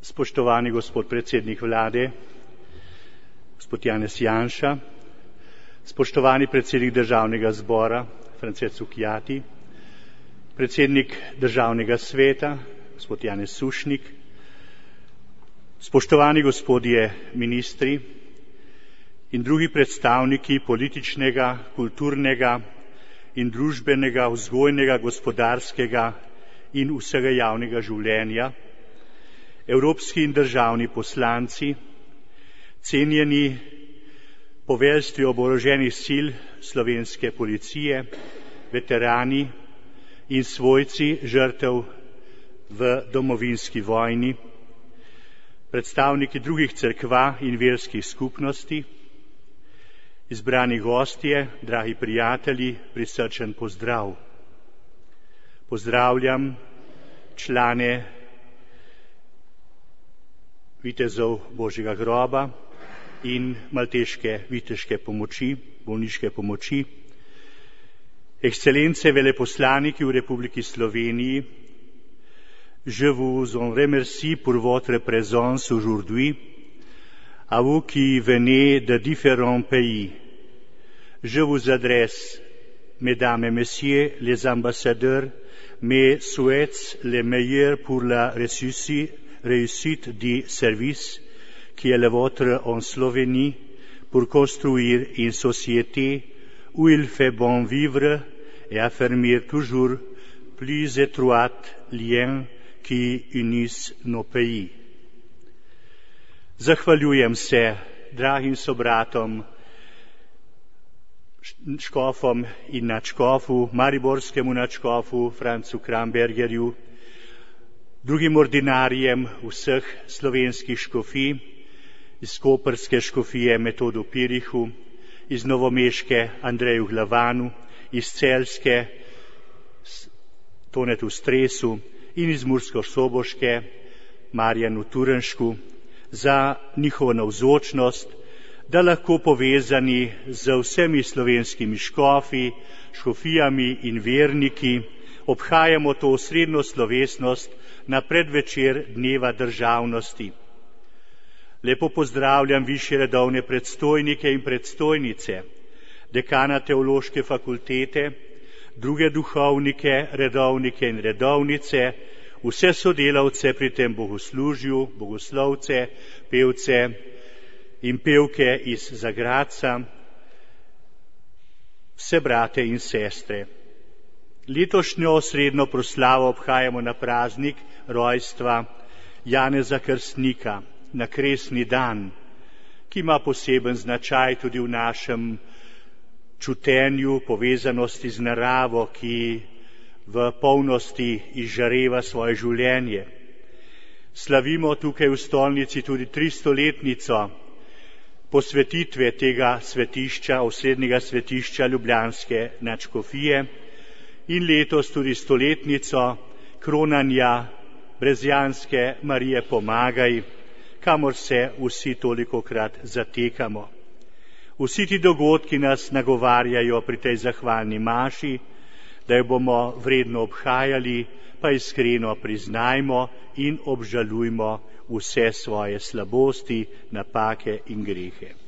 Spoštovani gospod predsednik vlade, gospod Janez Janša, spoštovani predsednik državnega zbora, Frances Cukjati, predsednik državnega sveta, gospod Janez Sušnik, spoštovani gospodje ministri in drugi predstavniki političnega, kulturnega in družbenega, vzgojnega, gospodarskega in vsega javnega življenja, evropski in državni poslanci, cenjeni poveljstvi oboroženih sil slovenske policije, veterani in svojci žrtev v domovinski vojni, predstavniki drugih cerkva in verskih skupnosti, izbrani gostje, dragi prijatelji, prisrčen pozdrav. Pozdravljam člane vitezov Božjega groba in malteške viteške pomoči, bolniške pomoči, ekscelence veleposlaniki v Republiki Sloveniji. Je vous en remercie pour votre présence aujourd'hui, à vous qui venez de différents pays. Je vous adresse, mesdames et messieurs les ambassadeurs, mes souhaits les meilleurs pour la réussite du service qui est le vôtre en Slovénie pour construire une société où il fait bon vivre et affermir toujours plus étroits liens qui unissent nos pays. Zahvaljujem se dragim sobratom, škofom in nadškofu, mariborskemu nadškofu Francu Krambergerju, drugim ordinarijem vseh slovenskih škofij, iz koprske škofije Metodu Pirihu, iz novomeške Andreju Glavanu, iz celjske Tonetu Stresu in iz mursko-soboške Marjanu Turenšku za njihovo navzočnost, da lahko povezani z vsemi slovenskimi škofi, škofijami in verniki obhajamo to osrednjo slovesnost na predvečer Dneva državnosti. Lepo pozdravljam višje redovne predstojnike in predstojnice, dekana Teološke fakultete, druge duhovnike, redovnike in redovnice, vse sodelavce pri tem bogoslužju, bogoslovce, pevce in pevke iz Zagradca, vse brate in sestre. Letošnjo osrednjo proslavo obhajamo na praznik rojstva Janeza Krstnika, na kresni dan, ki ima poseben značaj tudi v našem čutenju povezanosti z naravo, ki v polnosti izžareva svoje življenje. Slavimo tukaj v stolnici tudi 300-letnico posvetitve tega svetišča, osrednjega svetišča ljubljanske nadškofije in letos tudi 100-letnico kronanja brezjanske Marije Pomagaj, kamor se vsi tolikokrat zatekamo. Vsi ti dogodki nas nagovarjajo pri tej zahvalni maši, da jo bomo vredno obhajali, pa iskreno priznajmo in obžalujmo vse svoje slabosti, napake in grehe.